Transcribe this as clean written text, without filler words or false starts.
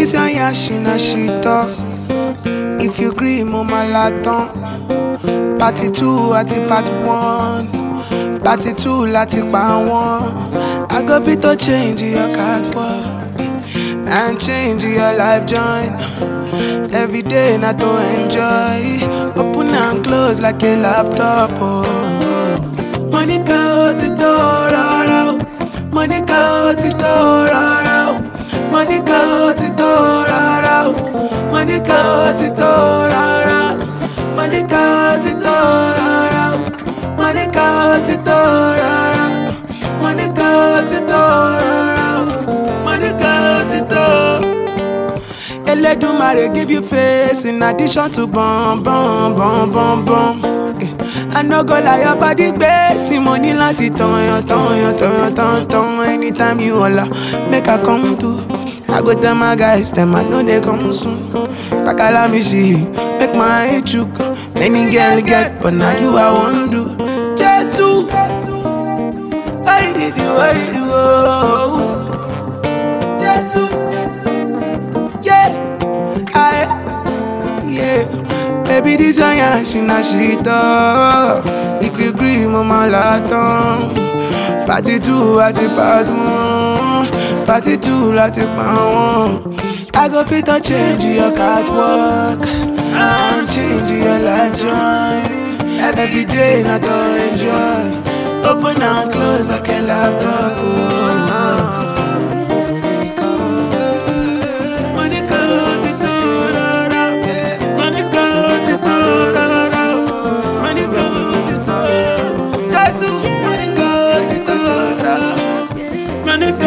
this on yashina shito. If you agree, mama laton. Party 2 at part 1. Party 2 lati pa 1. I go fit to change your catwalk and change your life join. Every day not to enjoy. Open and close like a laptop. Oh. Monica Titora, Monica Titora, Monica Titora, Monica Titora, Monica Titora, Monica Titora, Monica Titora, Monica Titora. Eledumare give you face in addition to bum bum bum bum bum. I no go lie, your body base money lati ton. Anytime you holla, make I come through. I go tell my guys, them I know they come soon. Pakala me she, make my head chook. Many girl get, but now you I want do. Jesus, I did you, oh. Jesus, yeah. Baby, this on yashina shito. If you agree, mama laton. Party 2 at part 1. Party 2 lati pa 1. I go fit to change your catwalk and change your life joy. Every day not to enjoy. Open and close like a laptop. Monica